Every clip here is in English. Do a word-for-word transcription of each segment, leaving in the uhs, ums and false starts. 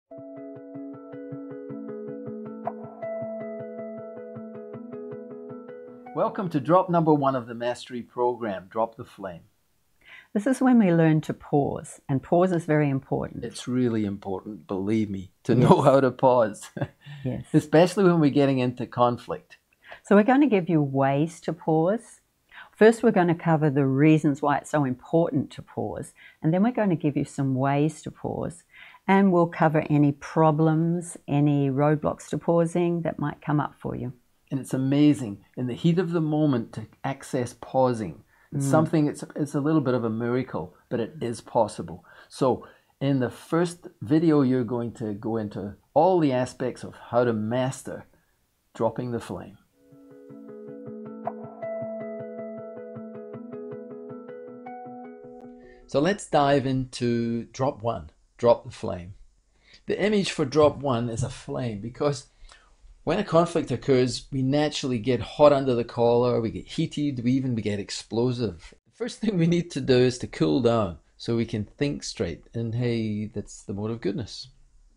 Welcome to drop number one of the Mastery Program, Drop the Flame. This is when we learn to pause, and pause is very important. It's really important, believe me, to yes. know how to pause. Yes. Especially when we're getting into conflict. So we're going to give you ways to pause. First, we're going to cover the reasons why it's so important to pause, and then we're going to give you some ways to pause, and we'll cover any problems, any roadblocks to pausing that might come up for you. And it's amazing, in the heat of the moment, to access pausing. It's mm. something, it's, it's a little bit of a miracle, but it is possible. So in the first video, you're going to go into all the aspects of how to master dropping the flame. So let's dive into drop one, drop the flame. The image for drop one is a flame, because when a conflict occurs, we naturally get hot under the collar, we get heated, we even get explosive. The first thing we need to do is to cool down so we can think straight. And hey, that's the mode of goodness.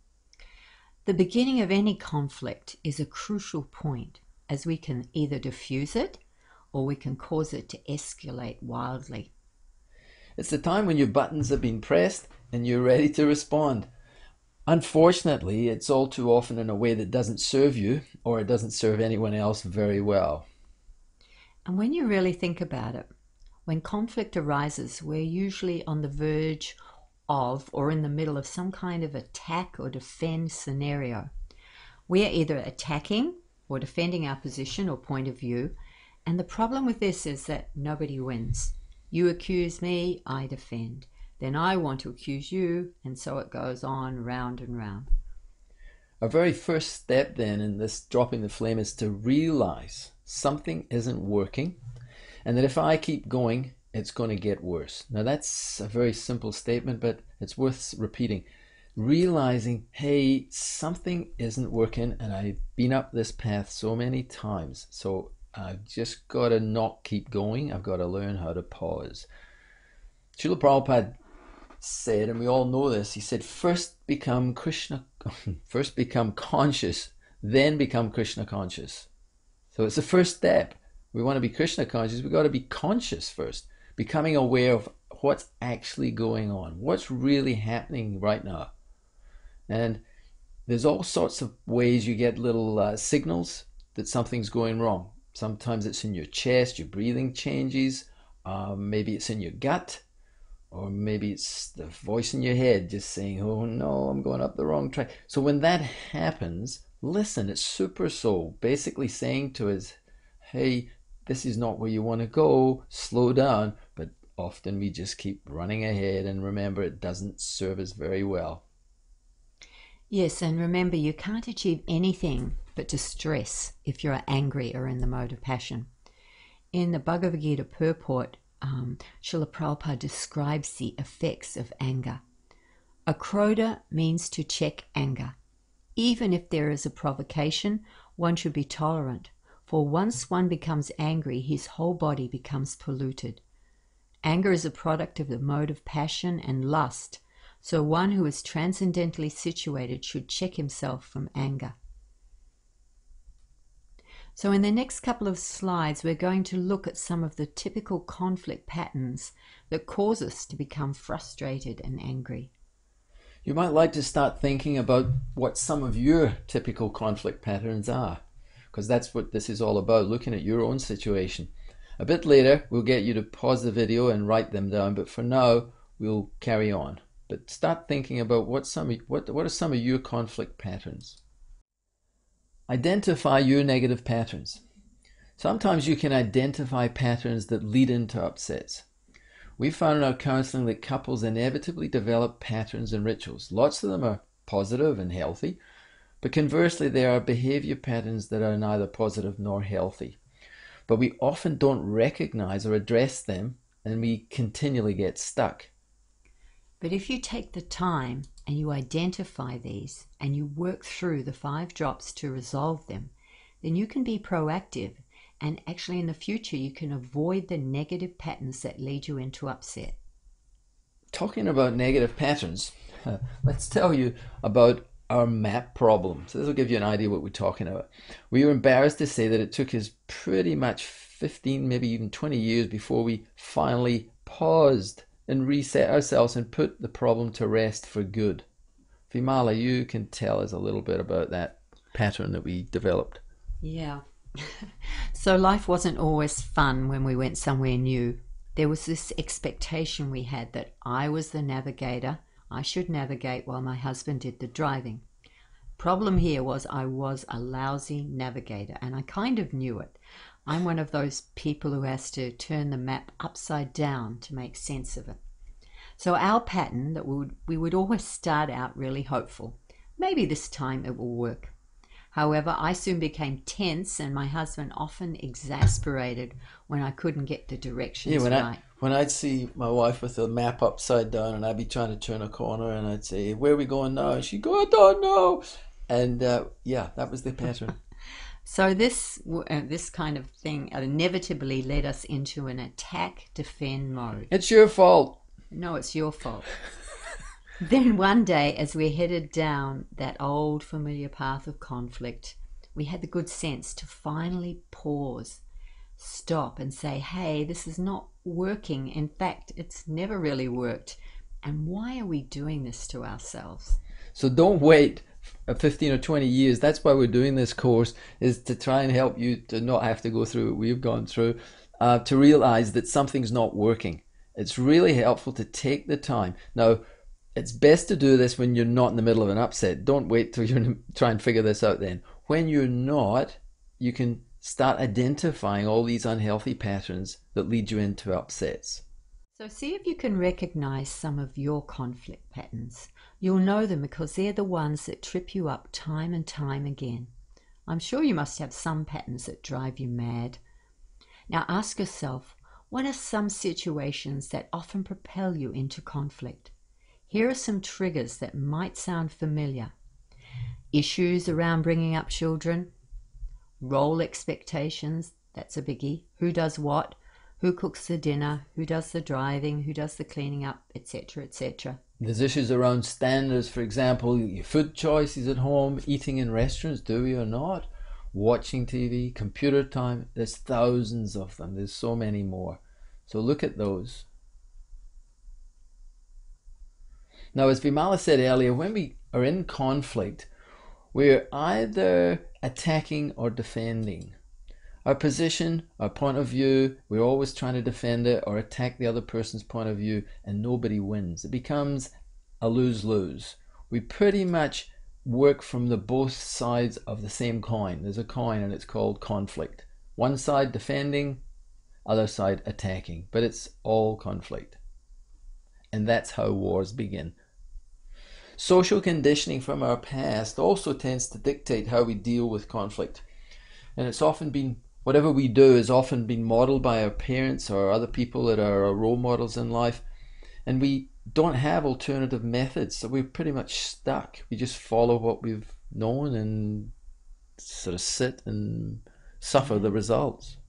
The beginning of any conflict is a crucial point, as we can either diffuse it or we can cause it to escalate wildly. It's the time when your buttons have been pressed and you're ready to respond. Unfortunately, it's all too often in a way that doesn't serve you, or it doesn't serve anyone else very well. And when you really think about it, when conflict arises, we're usually on the verge of or in the middle of some kind of attack or defend scenario. We are either attacking or defending our position or point of view, and the problem with this is that nobody wins. You accuse me, I defend. Then I want to accuse you, and so it goes on round and round. Our very first step then in this dropping the flame is to realize something isn't working, and that if I keep going, it's going to get worse. Now that's a very simple statement, but it's worth repeating. Realizing, hey, something isn't working, and I've been up this path so many times, so I've just got to not keep going. I've got to learn how to pause. Srila Prabhupada said, and we all know this, he said, first become Krishna, first become conscious, then become Krishna conscious. So it's the first step. We want to be Krishna conscious, we've got to be conscious first, becoming aware of what's actually going on, what's really happening right now. And there's all sorts of ways you get little uh, signals that something's going wrong. Sometimes it's in your chest, your breathing changes, um, maybe it's in your gut, or maybe it's the voice in your head just saying, oh no, I'm going up the wrong track. So when that happens, listen, it's super soul basically saying to us, hey, this is not where you want to go, slow down. But often we just keep running ahead, and remember, it doesn't serve us very well. Yes, and remember, you can't achieve anything but distress if you're angry or in the mode of passion. In the Bhagavad Gita purport, Um, Srila Prabhupada describes the effects of anger. Akrodha means to check anger. Even if there is a provocation, one should be tolerant, for once one becomes angry, his whole body becomes polluted. Anger is a product of the mode of passion and lust, so one who is transcendently situated should check himself from anger. So in the next couple of slides, we're going to look at some of the typical conflict patterns that cause us to become frustrated and angry. You might like to start thinking about what some of your typical conflict patterns are, because that's what this is all about, looking at your own situation. A bit later, we'll get you to pause the video and write them down, but for now, we'll carry on. But start thinking about what, some, what, what are some of your conflict patterns. Identify your negative patterns. Sometimes you can identify patterns that lead into upsets. We found in our counseling that couples inevitably develop patterns and rituals. Lots of them are positive and healthy, but conversely there are behavior patterns that are neither positive nor healthy. But we often don't recognize or address them, and we continually get stuck. But if you take the time and you identify these and you work through the five drops to resolve them, then you can be proactive, and actually in the future you can avoid the negative patterns that lead you into upset. Talking about negative patterns, let's tell you about our map problem. So this will give you an idea what we're talking about. We were embarrassed to say that it took us pretty much fifteen, maybe even twenty years before we finally paused and reset ourselves and put the problem to rest for good. Vimala, you can tell us a little bit about that pattern that we developed. Yeah. So life wasn't always fun when we went somewhere new. There was this expectation we had that I was the navigator. I should navigate while my husband did the driving. Problem here was I was a lousy navigator, and I kind of knew it. I'm one of those people who has to turn the map upside down to make sense of it. So our pattern that we would, we would always start out really hopeful. Maybe this time it will work. However, I soon became tense, and my husband often exasperated when I couldn't get the directions yeah, when right. I, when I'd see my wife with the map upside down and I'd be trying to turn a corner and I'd say, where are we going now? And she'd go, I don't know. And uh, yeah, that was the pattern. So this uh, this kind of thing inevitably led us into an attack-defend mode. It's your fault. No, it's your fault. Then one day, as we headed down that old familiar path of conflict, we had the good sense to finally pause, stop and say, hey, this is not working. In fact, it's never really worked. And why are we doing this to ourselves? So don't wait fifteen or twenty years. That's why we're doing this course, is to try and help you to not have to go through what we've gone through, uh, to realize that something's not working. It's really helpful to take the time. Now, it's best to do this when you're not in the middle of an upset. Don't wait till you're try and figure this out then. When you're not, you can start identifying all these unhealthy patterns that lead you into upsets. So see if you can recognize some of your conflict patterns. You'll know them because they're the ones that trip you up time and time again. I'm sure you must have some patterns that drive you mad. Now ask yourself, what are some situations that often propel you into conflict? Here are some triggers that might sound familiar. Issues around bringing up children, role expectations, that's a biggie, who does what, who cooks the dinner, who does the driving, who does the cleaning up, et cetera, et cetera. There's issues around standards, for example, your food choices at home, eating in restaurants, do we or not, watching T V, computer time. There's thousands of them. There's so many more. So look at those. Now, as Vimala said earlier, when we are in conflict, we're either attacking or defending. Our position, our point of view, we're always trying to defend it or attack the other person's point of view, and nobody wins. It becomes a lose-lose. We pretty much work from the both sides of the same coin. There's a coin and it's called conflict. One side defending, other side attacking, but it's all conflict. And that's how wars begin. Social conditioning from our past also tends to dictate how we deal with conflict. And it's often been, whatever we do has often been modeled by our parents or other people that are our role models in life. And we don't have alternative methods, so we're pretty much stuck. We just follow what we've known and sort of sit and suffer the results.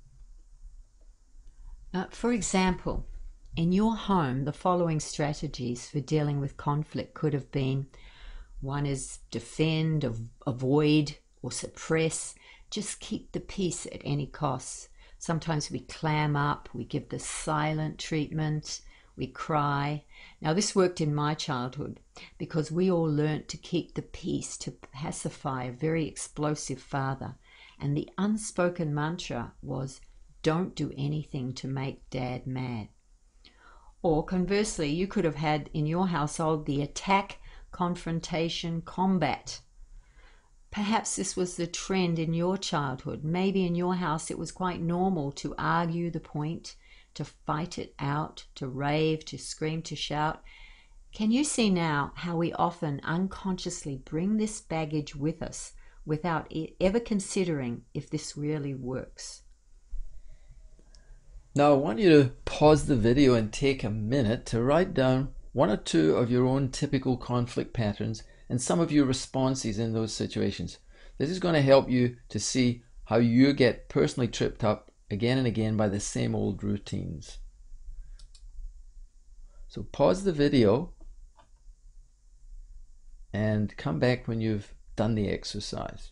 Uh, for example, in your home, the following strategies for dealing with conflict could have been: one is defend, av- avoid, or suppress. Just keep the peace at any cost. Sometimes we clam up, we give the silent treatment, we cry. Now this worked in my childhood because we all learnt to keep the peace, to pacify a very explosive father. And the unspoken mantra was, don't do anything to make Dad mad. Or conversely, you could have had in your household the attack, confrontation, combat. Perhaps this was the trend in your childhood. Maybe in your house it was quite normal to argue the point, to fight it out, to rave, to scream, to shout. Can you see now how we often unconsciously bring this baggage with us without ever considering if this really works? Now I want you to pause the video and take a minute to write down one or two of your own typical conflict patterns and some of your responses in those situations. This is going to help you to see how you get personally tripped up again and again by the same old routines. So pause the video and come back when you've done the exercise.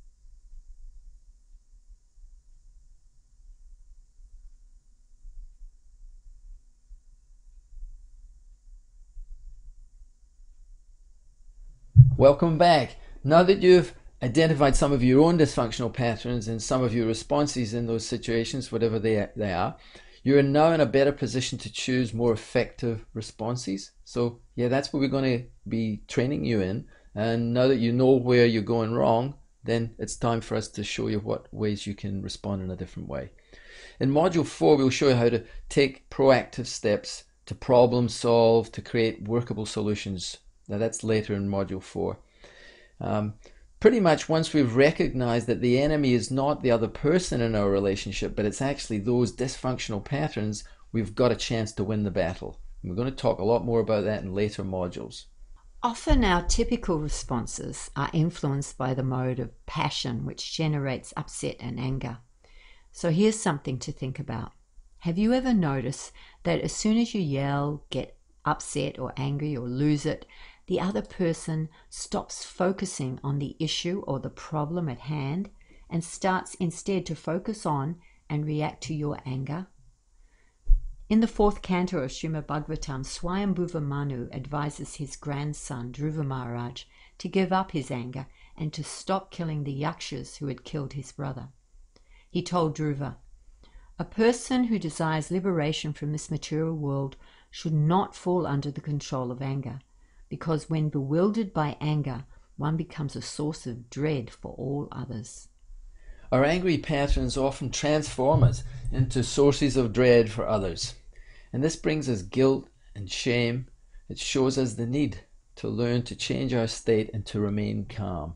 Welcome back. Now that you've identified some of your own dysfunctional patterns and some of your responses in those situations, whatever they, they are, you're now in a better position to choose more effective responses. So yeah, that's what we're going to be training you in. And now that you know where you're going wrong, then it's time for us to show you what ways you can respond in a different way. In module four, we'll show you how to take proactive steps to problem solve, to create workable solutions. Now that's later in module four. Um, pretty much once we've recognized that the enemy is not the other person in our relationship, but it's actually those dysfunctional patterns, we've got a chance to win the battle. And we're going to talk a lot more about that in later modules. Often our typical responses are influenced by the mode of passion, which generates upset and anger. So here's something to think about. Have you ever noticed that as soon as you yell, get upset or angry or lose it, the other person stops focusing on the issue or the problem at hand and starts instead to focus on and react to your anger? In the fourth canto of Srimad Bhagavatam, Swayambhuva Manu advises his grandson Dhruva Maharaj to give up his anger and to stop killing the yakshas who had killed his brother. He told Dhruva, "A person who desires liberation from this material world should not fall under the control of anger, because when bewildered by anger, one becomes a source of dread for all others." Our angry patterns often transform us into sources of dread for others. And this brings us guilt and shame. It shows us the need to learn to change our state and to remain calm.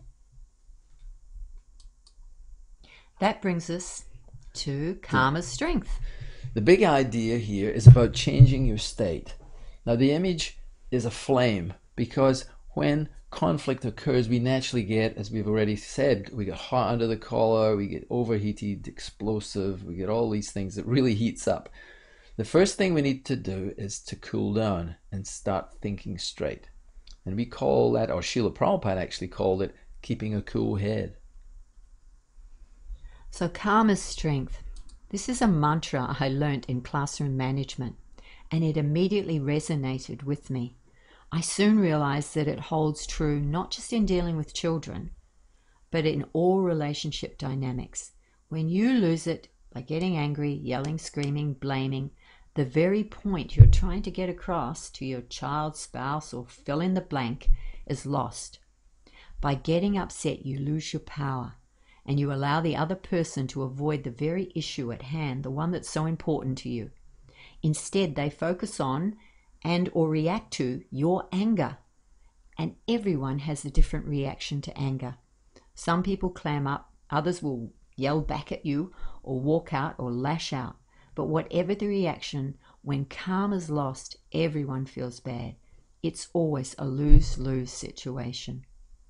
That brings us to karma's strength. The big idea here is about changing your state. Now the image is a flame, because when conflict occurs, we naturally get, as we've already said, we get hot under the collar, we get overheated, explosive, we get all these things that really heats up. The first thing we need to do is to cool down and start thinking straight. And we call that, or Srila Prabhupada actually called it, keeping a cool head. So karma's strength. This is a mantra I learnt in classroom management, and it immediately resonated with me. I soon realized that it holds true not just in dealing with children, but in all relationship dynamics. When you lose it by getting angry, yelling, screaming, blaming, the very point you're trying to get across to your child, spouse, or fill in the blank is lost. By getting upset, you lose your power, and you allow the other person to avoid the very issue at hand, the one that's so important to you. Instead, they focus on and or react to your anger. And everyone has a different reaction to anger. Some people clam up, others will yell back at you or walk out or lash out. But whatever the reaction, when calm is lost, everyone feels bad. It's always a lose-lose situation.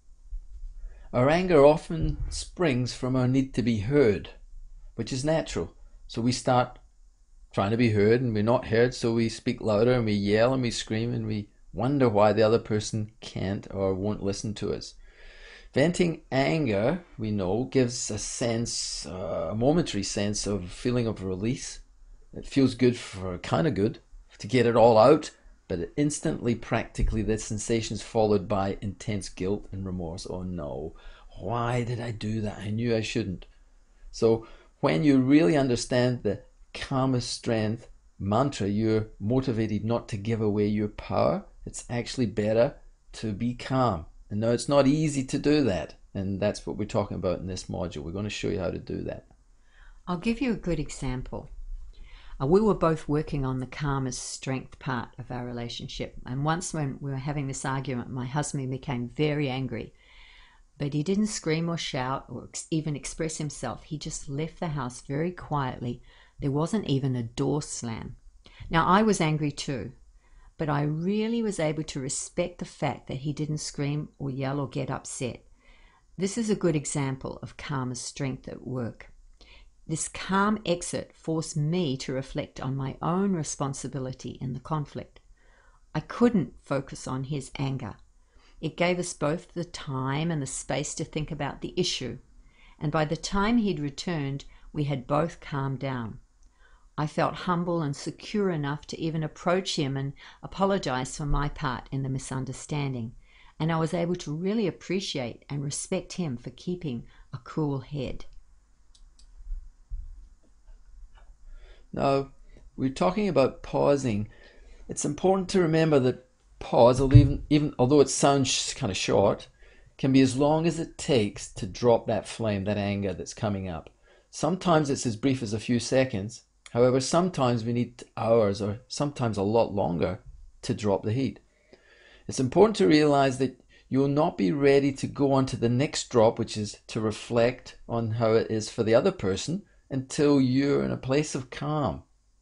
Our anger often springs from our need to be heard, which is natural. So we start trying to be heard and we're not heard, so we speak louder and we yell and we scream and we wonder why the other person can't or won't listen to us. Venting anger, we know, gives a sense, uh, a momentary sense of feeling of release. It feels good for, kind of good, to get it all out, but instantly, practically, the sensation is followed by intense guilt and remorse. Oh no, why did I do that? I knew I shouldn't. So when you really understand the karma's strength mantra, you're motivated not to give away your power. It's actually better to be calm. And now it's not easy to do that. And that's what we're talking about in this module. We're going to show you how to do that. I'll give you a good example. Uh, we were both working on the karma's strength part of our relationship. And once when we were having this argument, my husband became very angry. But he didn't scream or shout or ex- even express himself. He just left the house very quietly. There wasn't even a door slam. Now, I was angry too, but I really was able to respect the fact that he didn't scream or yell or get upset. This is a good example of karma's strength at work. This calm exit forced me to reflect on my own responsibility in the conflict. I couldn't focus on his anger. It gave us both the time and the space to think about the issue, and by the time he'd returned, we had both calmed down. I felt humble and secure enough to even approach him and apologize for my part in the misunderstanding, and I was able to really appreciate and respect him for keeping a cool head. Now, we're talking about pausing. It's important to remember that pause, although even, even although it sounds kind of short, can be as long as it takes to drop that flame, that anger that's coming up. Sometimes it's as brief as a few seconds. However, sometimes we need hours or sometimes a lot longer to drop the heat. It's important to realize that you will not be ready to go on to the next drop, which is to reflect on how it is for the other person, until you're in a place of calm.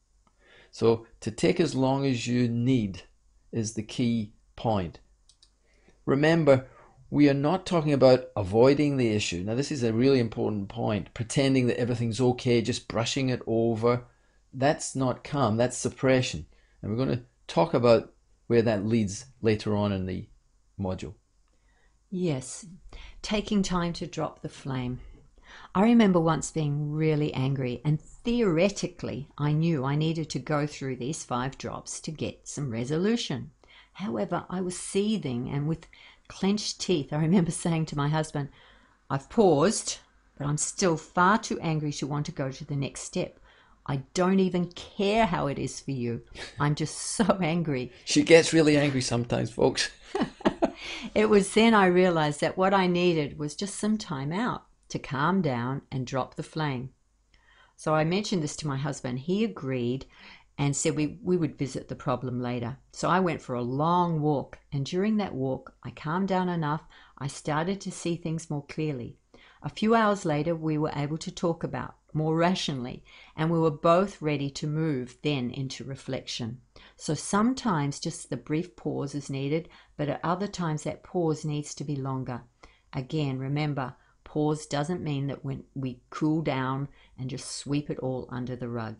So to take as long as you need is the key point. Remember, we are not talking about avoiding the issue. Now, this is a really important point. Pretending that everything's okay, just brushing it over, that's not calm, that's suppression. And we're going to talk about where that leads later on in the module. Yes, taking time to drop the flame. I remember once being really angry, and theoretically I knew I needed to go through these five drops to get some resolution. However, I was seething, and with clenched teeth, I remember saying to my husband, "I've paused, but I'm still far too angry to want to go to the next step. I don't even care how it is for you. I'm just so angry." She gets really angry sometimes, folks. It was then I realized that what I needed was just some time out to calm down and drop the flame. So I mentioned this to my husband. He agreed and said we, we would visit the problem later. So I went for a long walk, and during that walk, I calmed down enough. I started to see things more clearly. A few hours later, we were able to talk about more rationally, and we were both ready to move then into reflection. So sometimes just the brief pause is needed, but at other times that pause needs to be longer. Again, remember, pause doesn't mean that when we cool down and just sweep it all under the rug.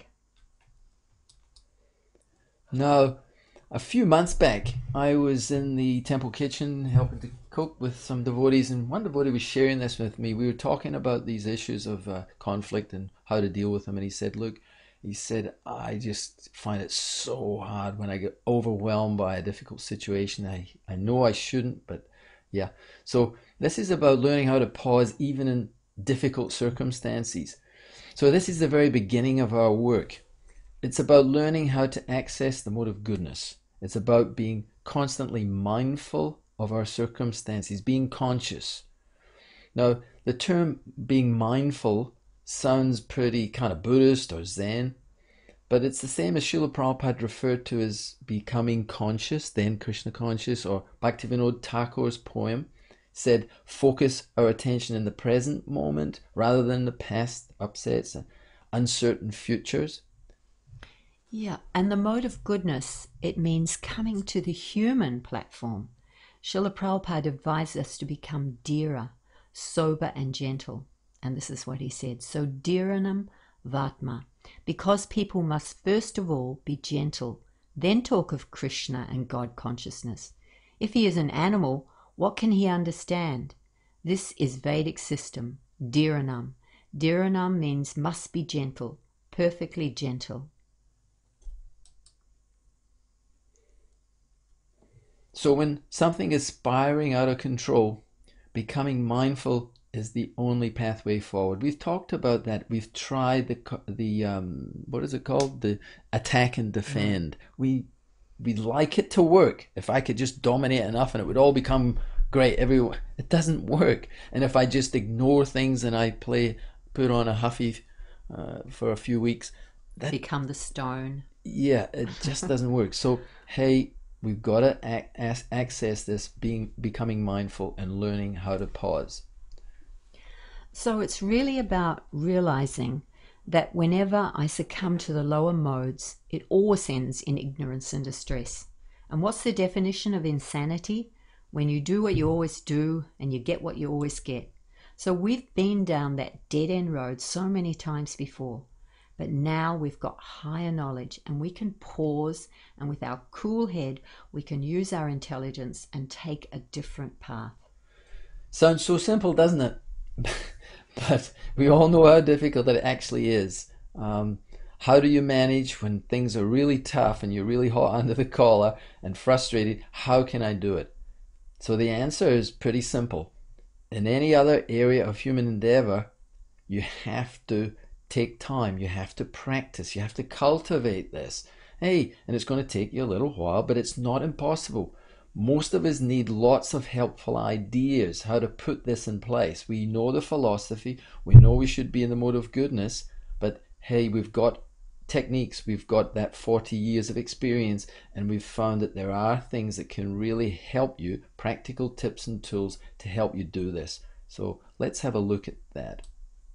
Now, a few months back, I was in the temple kitchen helping to cook with some devotees, and one devotee was sharing this with me. We were talking about these issues of uh, conflict and how to deal with them, and he said, look, he said, I just find it so hard when I get overwhelmed by a difficult situation. I, I know I shouldn't, but yeah. So this is about learning how to pause even in difficult circumstances. So this is the very beginning of our work. It's about learning how to access the mode of goodness. It's about being constantly mindful of our circumstances, being conscious. Now, the term being mindful sounds pretty kind of Buddhist or Zen, but it's the same as Srila Prabhupada referred to as becoming conscious, then Krishna conscious, or Bhaktivinoda Thakur's poem said, focus our attention in the present moment rather than the past upsets and uncertain futures. Yeah, and the mode of goodness, it means coming to the human platform. Srila Prabhupada advised us to become dhira, sober and gentle. And this is what he said, so dhiranam vatma, because people must first of all be gentle, then talk of Krishna and God consciousness. If he is an animal, what can he understand? This is Vedic system, dhiranam. Dhiranam means must be gentle, perfectly gentle. So when something is spiraling out of control, becoming mindful is the only pathway forward. We've talked about that. We've tried the the um, what is it called? The attack and defend. Mm. We we'd like it to work. If I could just dominate enough and it would all become great. Everyone, it doesn't work. And if I just ignore things and I play, put on a huffy uh, for a few weeks, that become the stone. Yeah, it just doesn't work. So hey, we've got to ac- access this, being becoming mindful and learning how to pause. So it's really about realizing that whenever I succumb to the lower modes, it always ends in ignorance and distress. And what's the definition of insanity? When you do what you always do and you get what you always get. So we've been down that dead-end road so many times before. But now we've got higher knowledge and we can pause, and with our cool head, we can use our intelligence and take a different path. Sounds so simple, doesn't it? But we all know how difficult it actually is. Um, how do you manage when things are really tough and you're really hot under the collar and frustrated? How can I do it? So the answer is pretty simple. In any other area of human endeavor, you have to take time, you have to practice, you have to cultivate this. Hey, and it's going to take you a little while, but it's not impossible. Most of us need lots of helpful ideas how to put this in place. We know the philosophy, we know we should be in the mode of goodness, but hey, we've got techniques, we've got that forty years of experience, and we've found that there are things that can really help you, practical tips and tools to help you do this. So let's have a look at that.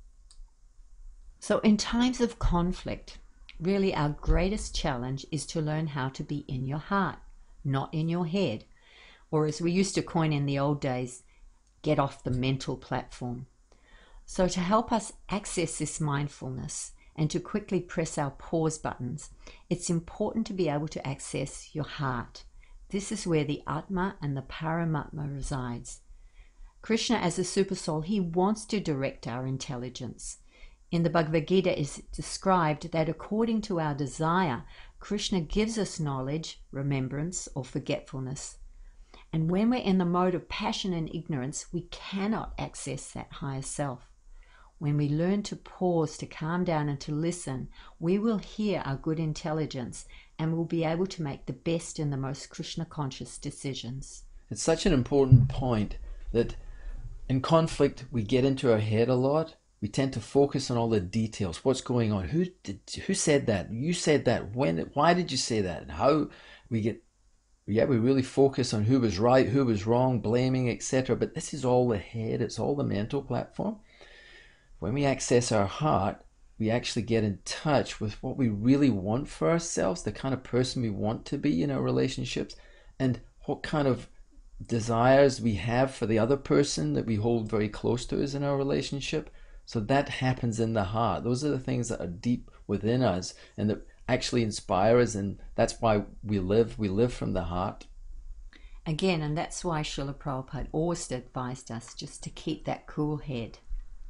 So in times of conflict, really our greatest challenge is to learn how to be in your heart, not in your head. Or as we used to coin in the old days, get off the mental platform. So to help us access this mindfulness and to quickly press our pause buttons, it's important to be able to access your heart. This is where the Atma and the Paramatma resides. Krishna, as a super soul, he wants to direct our intelligence. In the Bhagavad Gita, it is described that according to our desire, Krishna gives us knowledge, remembrance, or forgetfulness. And when we're in the mode of passion and ignorance, we cannot access that higher self. When we learn to pause, to calm down, and to listen, we will hear our good intelligence and will be able to make the best and the most Krishna-conscious decisions. It's such an important point that in conflict, we get into our head a lot. We tend to focus on all the details. What's going on? Who did? Who said that? You said that. When? Why did you say that? And how we get? Yeah, we really focus on who was right, who was wrong, blaming, et cetera. But this is all the head. It's all the mental platform. When we access our heart, we actually get in touch with what we really want for ourselves, the kind of person we want to be in our relationships, and what kind of desires we have for the other person that we hold very close to us in our relationship. So that happens in the heart. Those are the things that are deep within us and that actually inspire us, and that's why we live. We live from the heart. Again, and that's why Srila Prabhupada always advised us just to keep that cool head.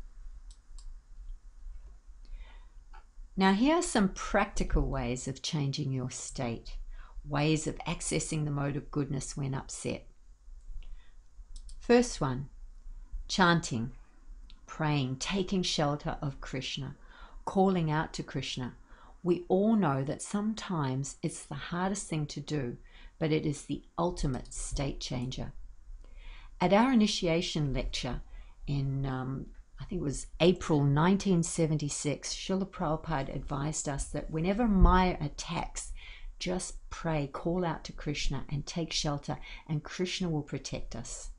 Now here are some practical ways of changing your state, ways of accessing the mode of goodness when upset. First one, chanting. Praying, taking shelter of Krishna, calling out to Krishna. We all know that sometimes it's the hardest thing to do, but it is the ultimate state changer. At our initiation lecture in, um, I think it was April nineteen seventy-six, Srila Prabhupada advised us that whenever Maya attacks, just pray, call out to Krishna and take shelter, and Krishna will protect us.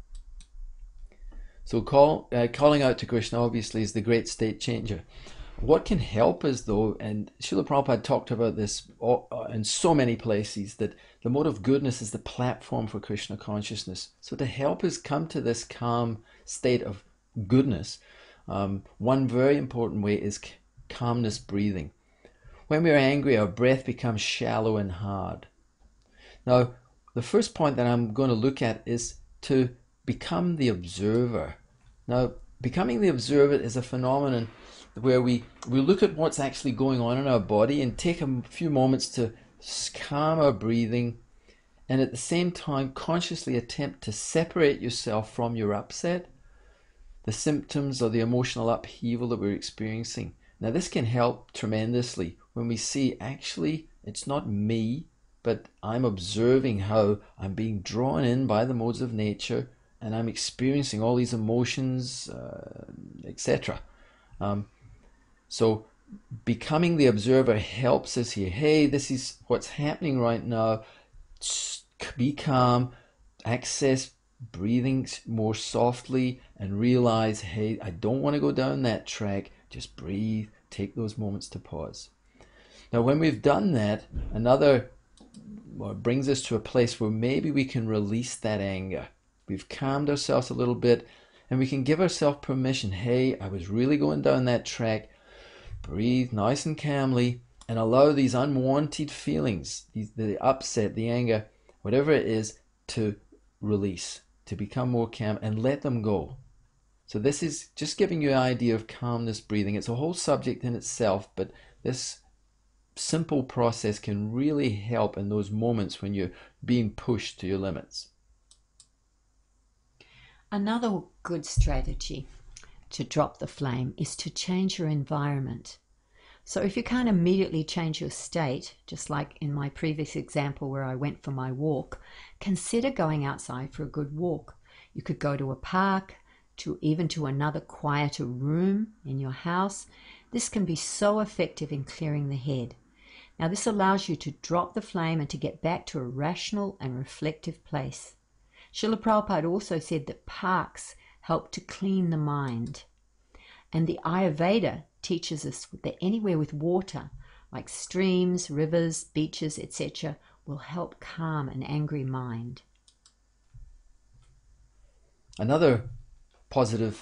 So call, uh, calling out to Krishna obviously is the great state changer. What can help us though, and Srila Prabhupada talked about this in so many places, that the mode of goodness is the platform for Krishna consciousness. So to help us come to this calm state of goodness, um, one very important way is calmness breathing. When we're angry, our breath becomes shallow and hard. Now, the first point that I'm going to look at is to become the observer. Now, becoming the observer is a phenomenon where we, we look at what's actually going on in our body and take a few moments to calm our breathing, and at the same time consciously attempt to separate yourself from your upset, the symptoms or the emotional upheaval that we're experiencing. Now, this can help tremendously when we see actually it's not me, but I'm observing how I'm being drawn in by the modes of nature, and I'm experiencing all these emotions, uh, et cetera. Um, so becoming the observer helps us here. Hey, this is what's happening right now. Be calm, access breathing more softly, and realize, hey, I don't want to go down that track. Just breathe, take those moments to pause. Now, when we've done that, another well, brings us to a place where maybe we can release that anger. We've calmed ourselves a little bit, and we can give ourselves permission. Hey, I was really going down that track, Breathe nice and calmly and allow these unwanted feelings, the upset, the anger, whatever it is, to release, to become more calm, and let them go. So this is just giving you an idea of calmness breathing. It's a whole subject in itself, but this simple process can really help in those moments when you're being pushed to your limits. Another good strategy to drop the flame is to change your environment. So if you can't immediately change your state, just like in my previous example where I went for my walk, consider going outside for a good walk. You could go to a park, to even to another quieter room in your house. This can be so effective in clearing the head. Now this allows you to drop the flame and to get back to a rational and reflective place. Srila Prabhupada also said that parks help to clean the mind. And the Ayurveda teaches us that anywhere with water, like streams, rivers, beaches, et cetera, will help calm an angry mind. Another positive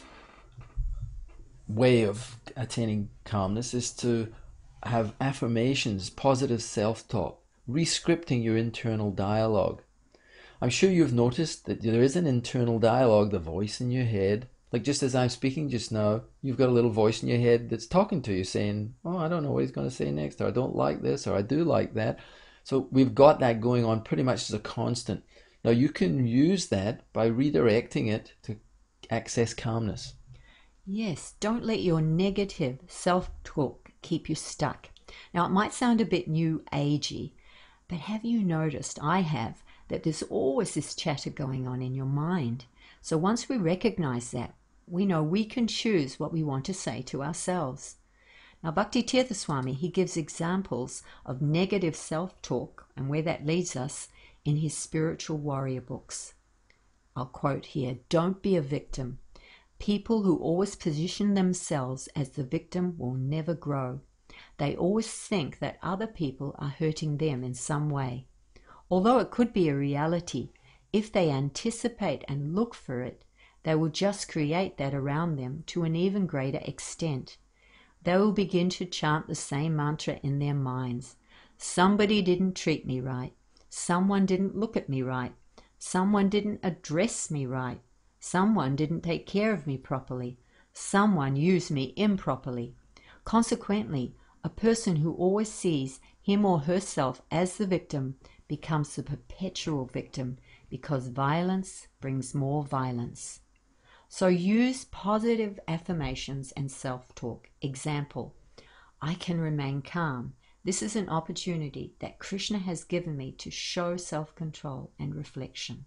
way of attaining calmness is to have affirmations, positive self-talk, re-scripting your internal dialogue. I'm sure you've noticed that there is an internal dialogue, the voice in your head. Like just as I'm speaking just now, you've got a little voice in your head that's talking to you saying, oh, I don't know what he's going to say next, or I don't like this, or I do like that. So we've got that going on pretty much as a constant. Now you can use that by redirecting it to access calmness. Yes, don't let your negative self-talk keep you stuck. Now it might sound a bit new agey, but have you noticed, I have, that there's always this chatter going on in your mind. So once we recognize that, we know we can choose what we want to say to ourselves. Now Bhakti Tirtha Swami, he gives examples of negative self-talk and where that leads us in his spiritual warrior books. I'll quote here, "Don't be a victim. People who always position themselves as the victim will never grow. They always think that other people are hurting them in some way. Although it could be a reality, if they anticipate and look for it, they will just create that around them to an even greater extent. They will begin to chant the same mantra in their minds. Somebody didn't treat me right. Someone didn't look at me right. Someone didn't address me right. Someone didn't take care of me properly. Someone used me improperly. Consequently, a person who always sees him or herself as the victim becomes the perpetual victim because violence brings more violence." So use positive affirmations and self-talk. Example, I can remain calm. This is an opportunity that Krishna has given me to show self-control and reflection.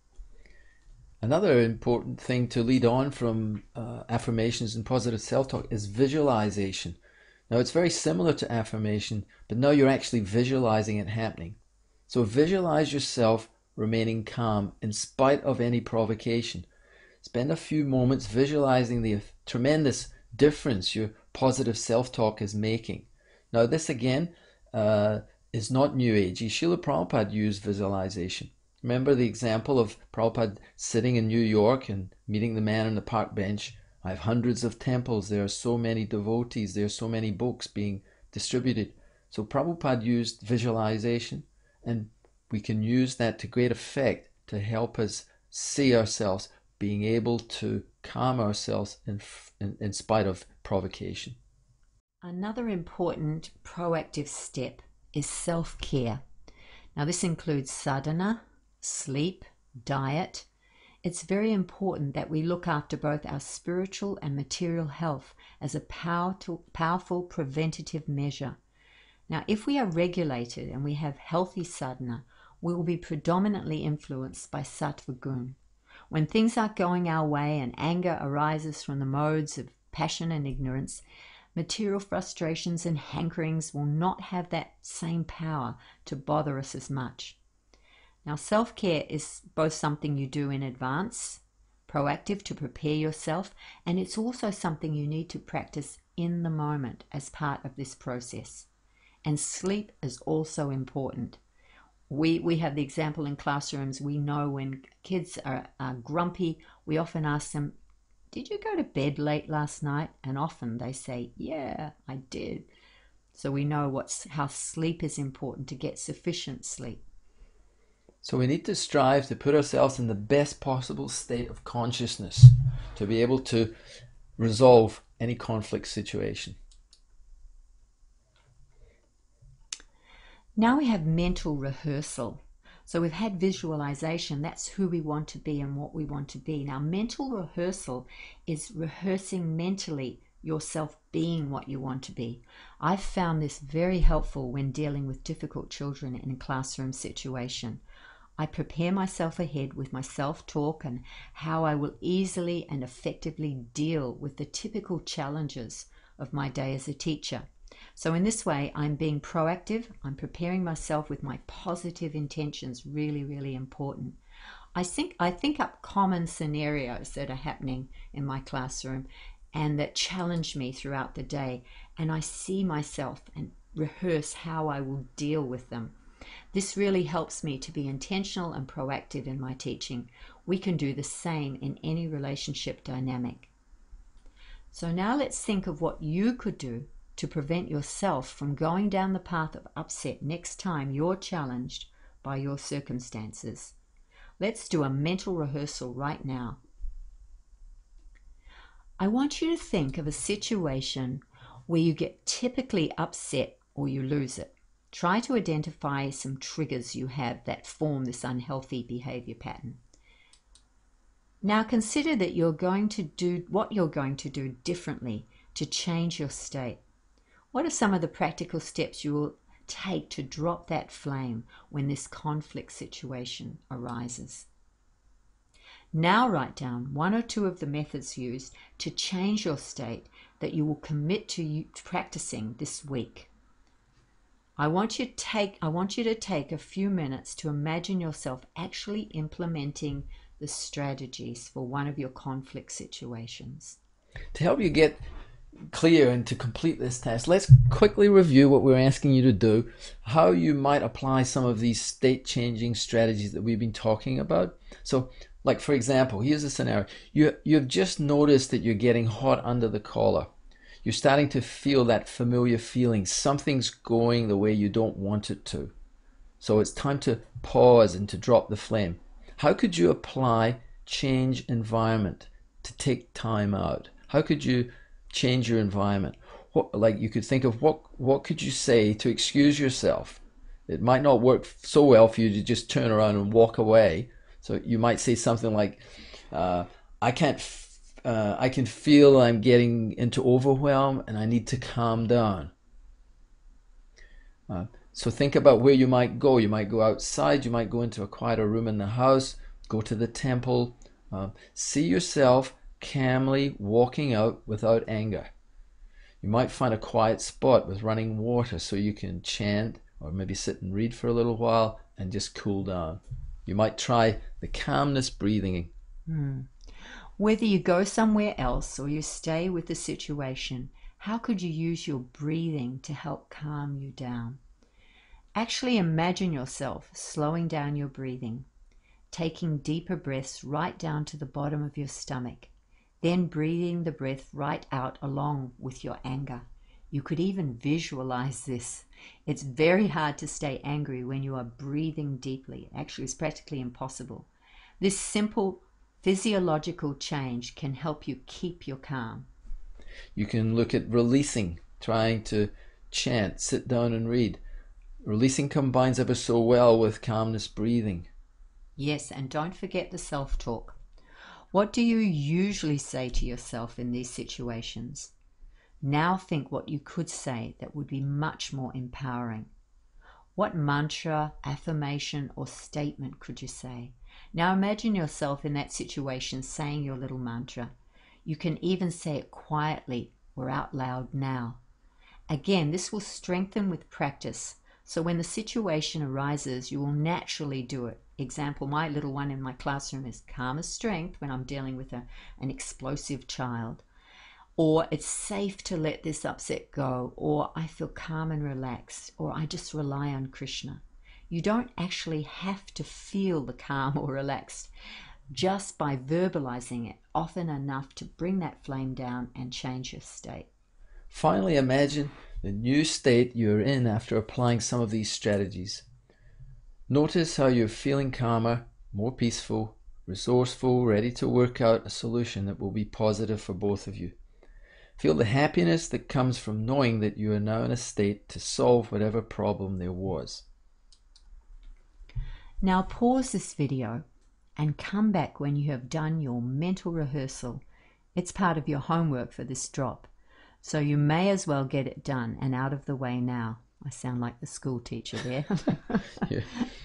Another important thing to lead on from uh, affirmations and positive self-talk is visualization. Now it's very similar to affirmation, but now you're actually visualizing it happening. So visualize yourself remaining calm in spite of any provocation. Spend a few moments visualizing the tremendous difference your positive self-talk is making. Now this again uh, is not New Agey. Srila Prabhupada used visualization. Remember the example of Prabhupada sitting in New York and meeting the man on the park bench. I have hundreds of temples. There are so many devotees. There are so many books being distributed. So Prabhupada used visualization, and we can use that to great effect to help us see ourselves being able to calm ourselves in, in, in spite of provocation. Another important proactive step is self-care. Now this includes sadhana, sleep, diet. It's very important that we look after both our spiritual and material health as a powerful, powerful preventative measure. Now, if we are regulated and we have healthy sadhana, we will be predominantly influenced by sattva gun. When things aren't going our way and anger arises from the modes of passion and ignorance, material frustrations and hankerings will not have that same power to bother us as much. Now, self-care is both something you do in advance, proactive to prepare yourself, and it's also something you need to practice in the moment as part of this process. And sleep is also important. We, we have the example in classrooms, we know when kids are, are grumpy, we often ask them, "Did you go to bed late last night?" And often they say, "Yeah, I did." So we know what's how sleep is important to get sufficient sleep. So we need to strive to put ourselves in the best possible state of consciousness to be able to resolve any conflict situation. Now we have mental rehearsal. So we've had visualization, that's who we want to be and what we want to be. Now mental rehearsal is rehearsing mentally yourself being what you want to be. I've found this very helpful when dealing with difficult children in a classroom situation. I prepare myself ahead with my self-talk and how I will easily and effectively deal with the typical challenges of my day as a teacher. So in this way, I'm being proactive. I'm preparing myself with my positive intentions, really, really important. I think, I think up common scenarios that are happening in my classroom and that challenge me throughout the day. And I see myself and rehearse how I will deal with them. This really helps me to be intentional and proactive in my teaching. We can do the same in any relationship dynamic. So now let's think of what you could do to prevent yourself from going down the path of upset next time you're challenged by your circumstances. Let's do a mental rehearsal right now. I want you to think of a situation where you get typically upset or you lose it. Try to identify some triggers you have that form this unhealthy behavior pattern. Now consider that you're going to do what you're going to do differently to change your state. What are some of the practical steps you will take to drop that flame when this conflict situation arises? Now write down one or two of the methods used to change your state that you will commit to practicing this week. I want you to take, I want you to take a few minutes to imagine yourself actually implementing the strategies for one of your conflict situations. To help you get clear and to complete this test, let's quickly review what we're asking you to do, how you might apply some of these state changing strategies that we've been talking about. So like for example, here's a scenario. You, you've just noticed that you're getting hot under the collar. You're starting to feel that familiar feeling. Something's going the way you don't want it to. So it's time to pause and to drop the flame. How could you apply change environment to take time out? How could you change your environment? What, like you could think of what what could you say to excuse yourself? It might not work so well for you to just turn around and walk away. So you might say something like, uh, I can't f uh, I can feel I'm getting into overwhelm and I need to calm down. Uh, so think about where you might go. You might go outside, you might go into a quieter room in the house, go to the temple. Uh, see yourself calmly walking out without anger. You might find a quiet spot with running water so you can chant or maybe sit and read for a little while and just cool down. You might try the calmness breathing. Hmm. Whether you go somewhere else or you stay with the situation, how could you use your breathing to help calm you down? Actually imagine yourself slowing down your breathing, taking deeper breaths right down to the bottom of your stomach, then breathing the breath right out along with your anger. You could even visualize this. It's very hard to stay angry when you are breathing deeply. Actually, it's practically impossible. This simple physiological change can help you keep your calm. You can look at releasing, trying to chant, sit down and read. Releasing combines ever so well with calmness breathing. Yes, and don't forget the self-talk. What do you usually say to yourself in these situations? Now think what you could say that would be much more empowering. What mantra, affirmation, or statement could you say? Now imagine yourself in that situation saying your little mantra. You can even say it quietly or out loud now. Again, this will strengthen with practice. So when the situation arises, you will naturally do it. Example, my little one in my classroom is calm as strength when I'm dealing with a, an explosive child. Or it's safe to let this upset go. Or I feel calm and relaxed. Or I just rely on Krishna. You don't actually have to feel the calm or relaxed. just by verbalizing it often enough to bring that flame down and change your state. Finally, imagine the new state you're in after applying some of these strategies. Notice how you're feeling calmer, more peaceful, resourceful, ready to work out a solution that will be positive for both of you. Feel the happiness that comes from knowing that you are now in a state to solve whatever problem there was. Now pause this video and come back when you have done your mental rehearsal. It's part of your homework for this drop, so you may as well get it done and out of the way now. I sound like the school teacher there. Yeah.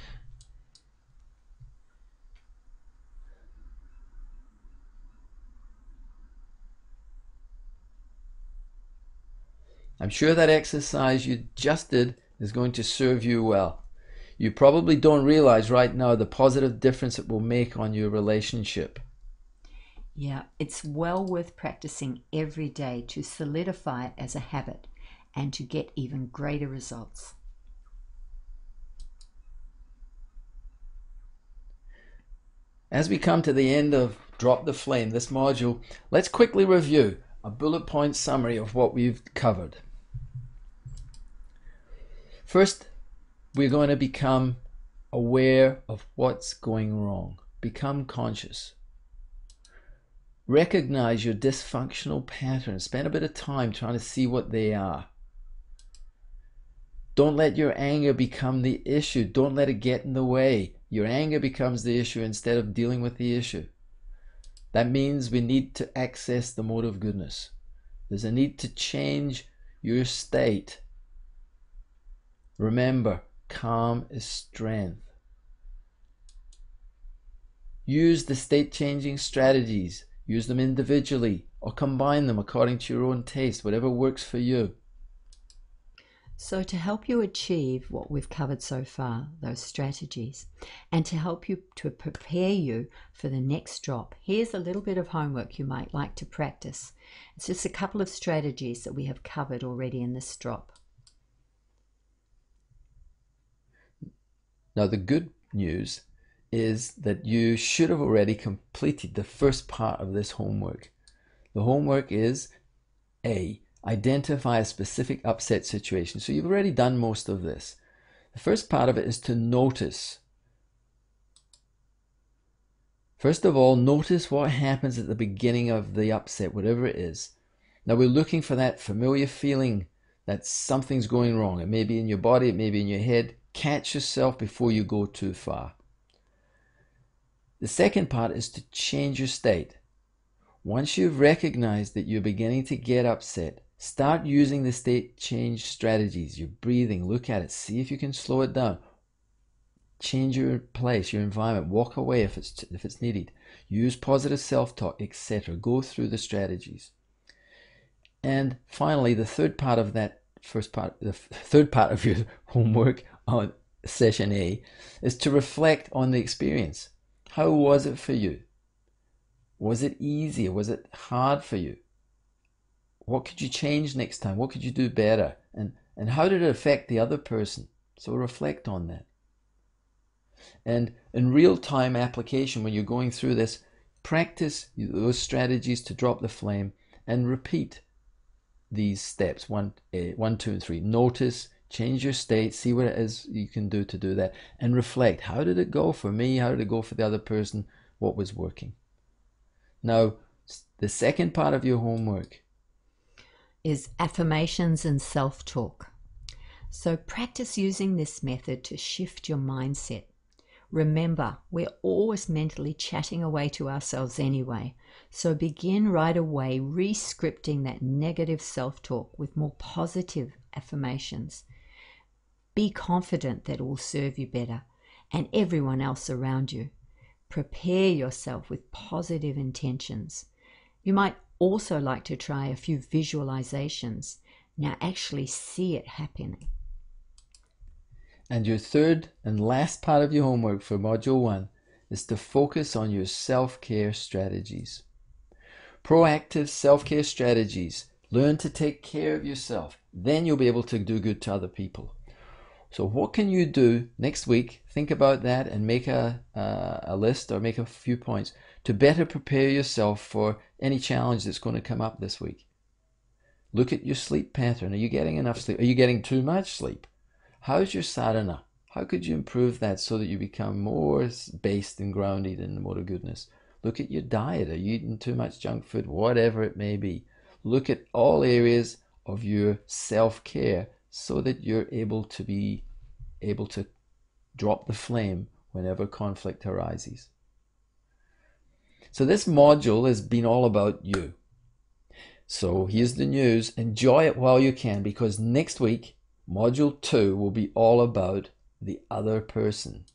I'm sure that exercise you just did is going to serve you well. You probably don't realize right now the positive difference it will make on your relationship. Yeah, it's well worth practicing every day to solidify it as a habit and to get even greater results. As we come to the end of Drop the Flame, this module, let's quickly review a bullet point summary of what we've covered. First, we're going to become aware of what's going wrong. Become conscious. Recognize your dysfunctional patterns. Spend a bit of time trying to see what they are. Don't let your anger become the issue. Don't let it get in the way. Your anger becomes the issue instead of dealing with the issue. That means we need to access the mode of goodness. There's a need to change your state. Remember, calm is strength. Use the state-changing strategies. Use them individually or combine them according to your own taste, whatever works for you. So to help you achieve what we've covered so far, those strategies, and to help you to prepare you for the next drop, here's a little bit of homework you might like to practice. It's just a couple of strategies that we have covered already in this drop. Now the good news is that you should have already completed the first part of this homework. The homework is A. Identify a specific upset situation. So you've already done most of this. The first part of it is to notice. First of all, notice what happens at the beginning of the upset, whatever it is. Now we're looking for that familiar feeling that something's going wrong. It may be in your body, it may be in your head. Catch yourself before you go too far. The second part is to change your state. Once you've recognized that you're beginning to get upset, start using the state change strategies. Your breathing, look at it, see if you can slow it down. Change your place, your environment, walk away if it's if it's needed. Use positive self-talk, et cetera. Go through the strategies. And finally, the third part of that first part, the third part of your homework on session A is to reflect on the experience. How was it for you? Was it easy? Was it hard for you? What could you change next time? What could you do better? And, and how did it affect the other person? So reflect on that. And in real-time application, when you're going through this, practice those strategies to drop the flame and repeat these steps, one, uh, one, two, and three. Notice, change your state, see what it is you can do to do that, and reflect. How did it go for me? How did it go for the other person? What was working? Now, the second part of your homework is affirmations and self-talk. So practice using this method to shift your mindset. Remember, we're always mentally chatting away to ourselves anyway, so begin right away re-scripting that negative self-talk with more positive affirmations. Be confident that it will serve you better and everyone else around you. Prepare yourself with positive intentions. You might also like to try a few visualizations. Now actually see it happening. And your third and last part of your homework for Module one is to focus on your self-care strategies. Proactive self-care strategies. Learn to take care of yourself. Then you'll be able to do good to other people. So what can you do next week? Think about that and make a, a, a list or make a few points to better prepare yourself for any challenge that's going to come up this week. Look at your sleep pattern. Are you getting enough sleep? Are you getting too much sleep? How's your sadhana? How could you improve that so that you become more based and grounded in the mode of goodness? Look at your diet. Are you eating too much junk food? Whatever it may be. Look at all areas of your self-care so that you're able to be able to drop the flame whenever conflict arises. So this module has been all about you. So here's the news. Enjoy it while you can, because next week, module two will be all about the other person.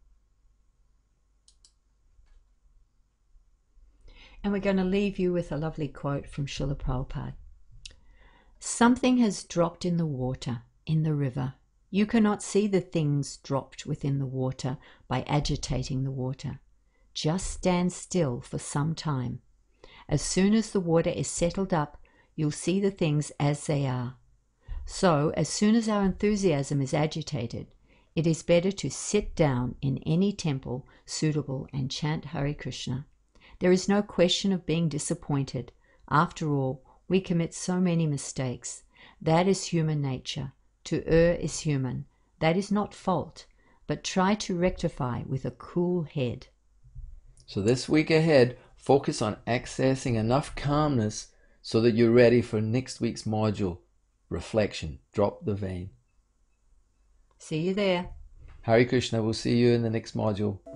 And we're going to leave you with a lovely quote from Srila Prabhupada. Something has dropped in the water, in the river. You cannot see the things dropped within the water by agitating the water. Just stand still for some time. As soon as the water is settled up, you'll see the things as they are. So, as soon as our enthusiasm is agitated, it is better to sit down in any temple suitable and chant Hare Krishna. There is no question of being disappointed. After all, we commit so many mistakes. That is human nature. To err is human. That is not fault, but try to rectify with a cool head. So this week ahead, focus on accessing enough calmness so that you're ready for next week's module, Reflection. Drop the vein. See you there. Hare Krishna, we'll see you in the next module.